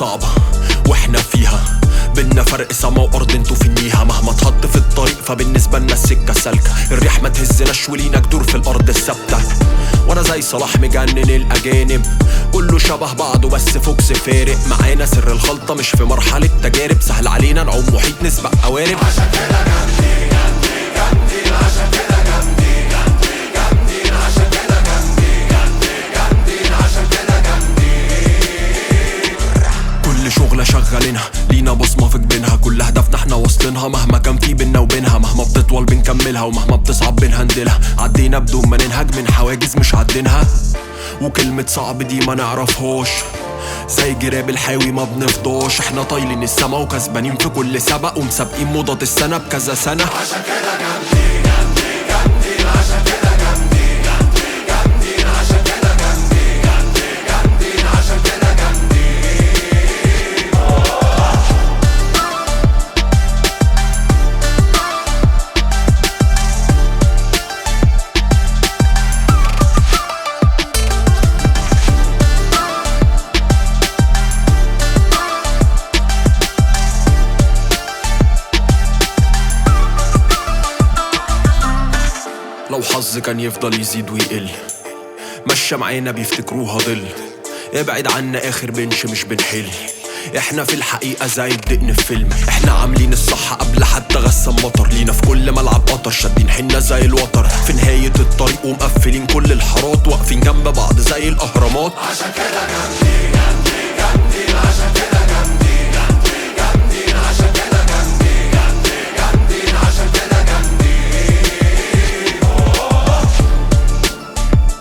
صعبة واحنا فيها، بينا فرق سما وارض انتو في النيها. مهما اتحط في الطريق فبالنسبة لنا السكة سالكة، الريح ما تهزناش ولينا جدور في الارض الثابتة. وانا زي صلاح مجنن الاجانب، كله شبه بعضه بس فوكس فارق معانا. سر الخلطة مش في مرحلة تجارب، سهل علينا نعوم محيط نسبق قوارب. عشان كده جامدين جامدين، عشان كده جامدين جامدين، عشان كده جامدين جامدين، عشان كده جامدين. كل شغلة شغالينها لينا بصمة في جبينها، كل هدفنا احنا واصلينها. مهما كان في بينا وبينها، مهما بتطول بنكملها ومهما بتصعب بنهندلها. عدينا بدون ما ننهج من حواجز مش عدينها، وكلمة صعب دي ما نعرفهاش. زي جراب الحاوي ما بنفضاش، احنا طايلين السما وكسبانين في كل سبق، ومسابقين موضة السنة بكذا سنة. عشان كده جامدين جامدين، عشان كده جامدين جامدين، عشان كده جامدين جامدين، عشان كده جامدين. لو حظ كان يفضل يزيد ويقل، مشى معانا بيفتكروها ظل. ابعد عنا اخر بنش مش بنحل، احنا في الحقيقة زي الدقن في فيلم. احنا عاملين الصح قبل حتى غسام مطر، لينا في كل ملعب قطر شادين حنا زي الوتر. في نهاية الطريق ومقفلين كل الحارات، واقفين جنب بعض زي الاهرامات. عشان كده جامدين جامدين، عشان كده جامدين جامدين، عشان كده جامدين جامدين، عشان كده جامدين.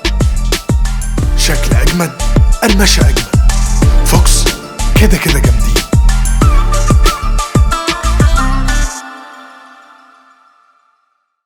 شكل أجمد، قرمشة أجمد، فوكس كده كده جامدين.